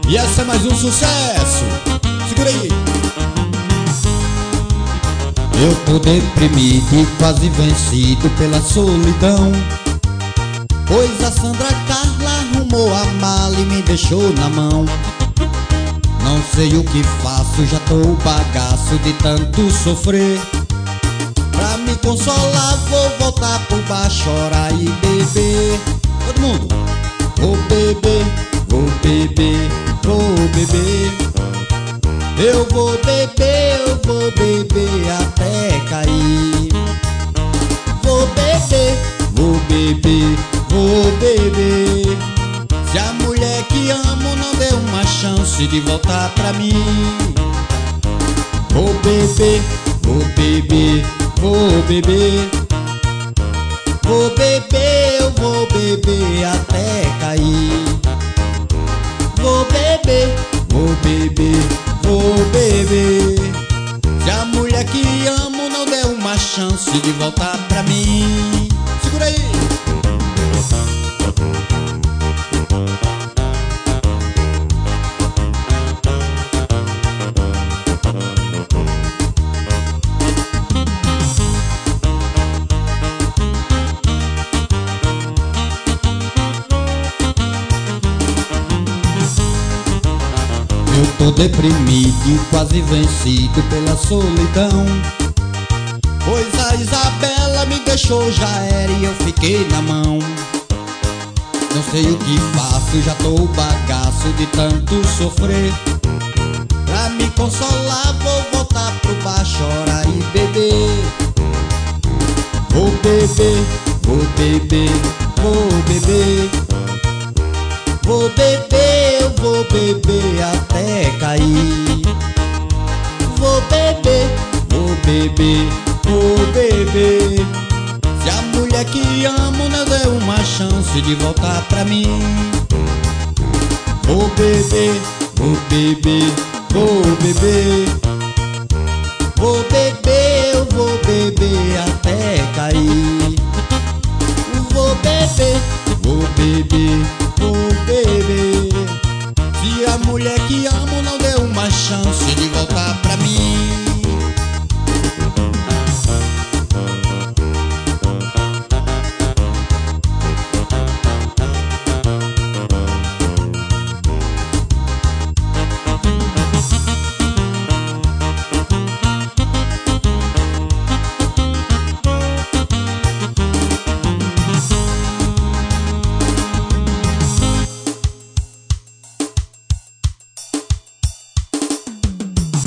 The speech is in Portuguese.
E essa é mais um sucesso. Segura aí. Eu tô deprimido e quase vencido pela solidão, pois a Sandra Carla arrumou a mala e me deixou na mão. Não sei o que faço, já tô bagaço de tanto sofrer. Pra me consolar vou voltar pro bar, chorar e beber. Todo mundo! Vou beber, vou beber, vou beber. Eu vou beber até cair. Vou beber, vou beber, vou beber. Se a mulher que amo não deu uma chance de voltar pra mim. Vou beber, vou beber, vou beber. Vou beber, eu vou beber até cair. Vou beber, vou beber, vou beber. Se a mulher que amo não deu uma chance de voltar pra mim. Segura aí! Eu tô deprimido e quase vencido pela solidão, pois a Isabela me deixou, já era e eu fiquei na mão. Não sei o que faço, já tô bagaço de tanto sofrer. Pra me consolar vou voltar pro bar, chorar e beber. Vou beber, vou beber, vou beber. Vou beber, eu vou beber até cair. Vou beber, vou beber, vou beber. Se a mulher que amo não deu uma chance de voltar pra mim. Vou beber, vou beber, vou beber. Vou beber, eu vou beber até cair.